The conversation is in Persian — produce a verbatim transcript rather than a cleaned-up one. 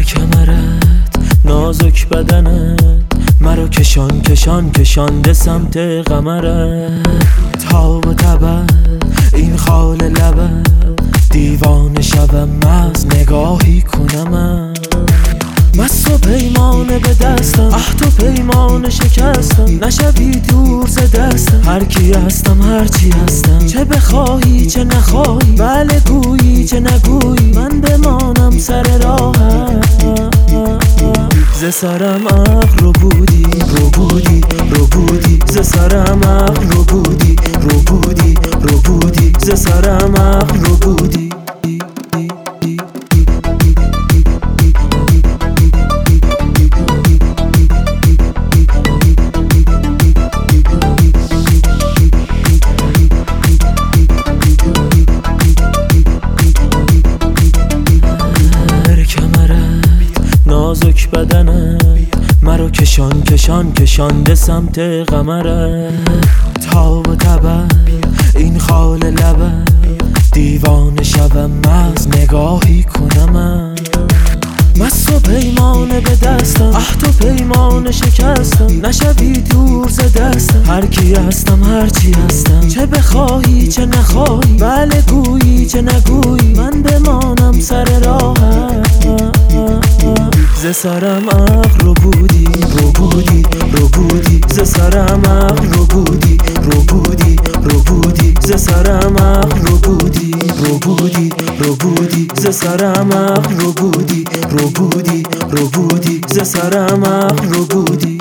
کمرت نازک بدنت مرا کشان کشان کشانده سمت قمرت. تاب و تبل این خال لبت دیوانه شوم از نگاهی کنم. مست و پیمانه به دستم عهد و پیمانه شکستم. نشوی دور ز دستم هر کی هستم هرچی هستم. چه بخواهی چه نخواهی بله گویی چه نگویی من بمانم سر راهت. ز سرم عقل رو بودی رو بودی رو بودی ز سرم عقل رو بودی رو بودی رو بودی ز سرم عقل رو بودی. نازک بدنت مرا کشان کشان کشانده سمت قمرت. تاب و تبل این خال لبت دیوانه شوم از نگاهی کنم. مست و پیمانه به دستم عهد و پیمانه شکستم. نشوی دور ز دستم هر کی هستم هرچی هستم. چه بخواهی چه نخواهی بله گویی چه نگویی من بمانم سر راهت. ز سرم عقل رو بودی رو بودی رو بودی ز سرم عقل رو بودی رو بودی رو بودی ز سرم عقل رو بودی رو بودی رو بودی ز سرم عقل رو بودی رو بودی رو بودی ز سرم عقل رو بودی.